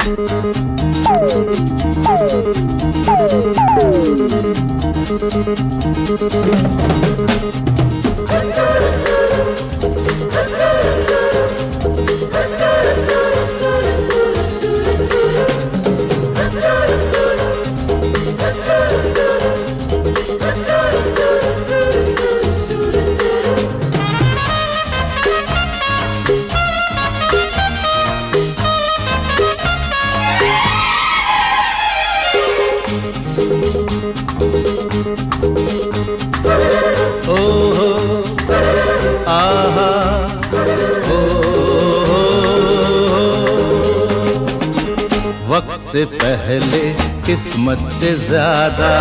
वक्त से पहले किस्मत से ज्यादा,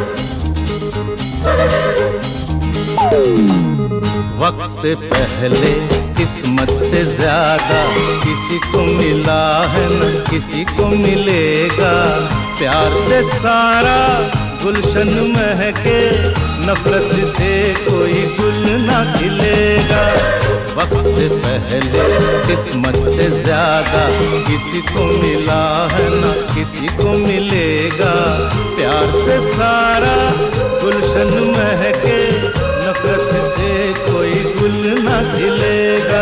वक्त से पहले किस्मत से ज्यादा किसी को मिला है न किसी को मिलेगा। प्यार से सारा गुलशन महके, नफरत से कोई गुल ना खिलेगा। वक्त से पहले किस्मत से ज्यादा किसी को मिला है ना किसी को मिलेगा। प्यार से सारा गुलशन महके, नफरत से कोई गुल ना खिलेगा।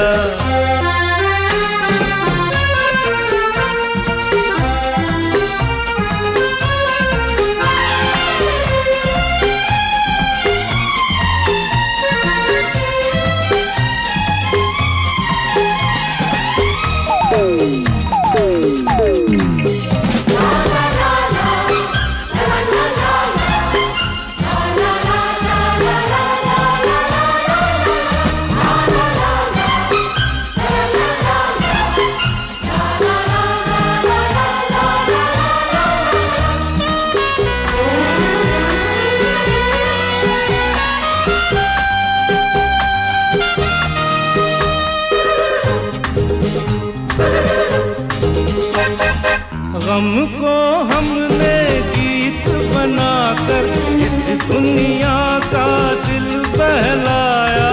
गम को हमने गीत बनाकर इस दुनिया का दिल बहलाया।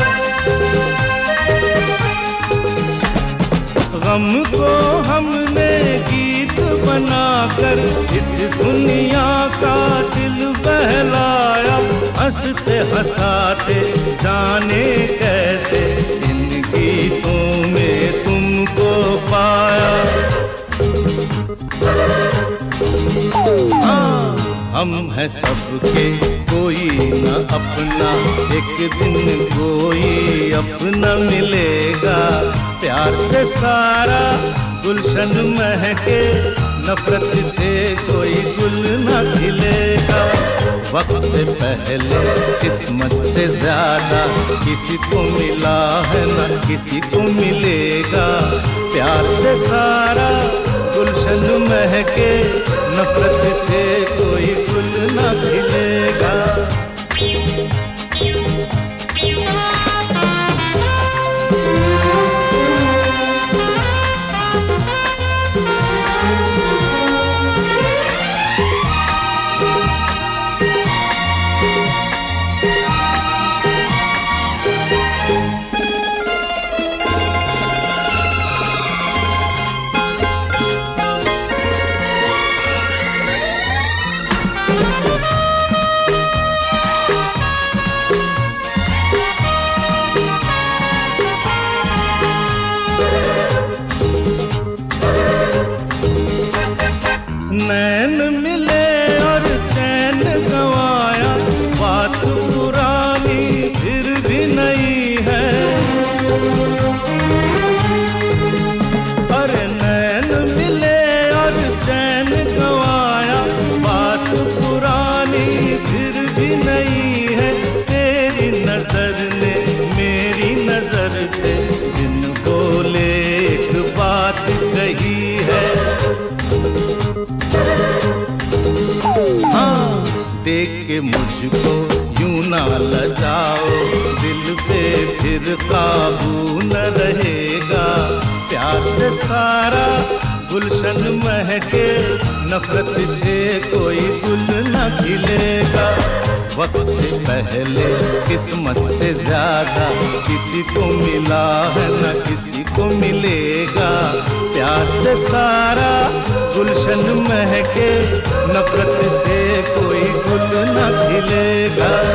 गम को हमने गीत बनाकर इस दुनिया का दिल बहलाया। हंसते हंसाते जाने कैसे इन गीतों में तुमको पाया। हम हैं सबके कोई न अपना, एक दिन कोई अपना मिलेगा। प्यार से सारा गुलशन महके, नफरत से कोई गुल न खिलेगा। वक्त से पहले किस्मत से ज्यादा किसी को मिला है न किसी को मिलेगा। प्यार से सारा गुलशन महके, नफरत से कोई गुल न खिलेगा। नैन मिले और चैन गंवाया, बात पुरानी फिर भी नई है। अरे नैन मिले और चैन गंवाया, बात पुरानी फिर भी नई है। तेरी नजर ने मेरी नजर से बिन बोले एक बात कही है। देख के मुझको यूं ना लजाओ, दिल पे फिर काबू न रहेगा। प्यार से सारा गुलशन महके, नफरत से कोई गुल न खिलेगा। वक्त से पहले किस्मत से ज्यादा किसी को मिला है न किसी को मिलेगा। प्यार से सारा गुलशन महके, नफरत से कोई गुल न खिलेगा।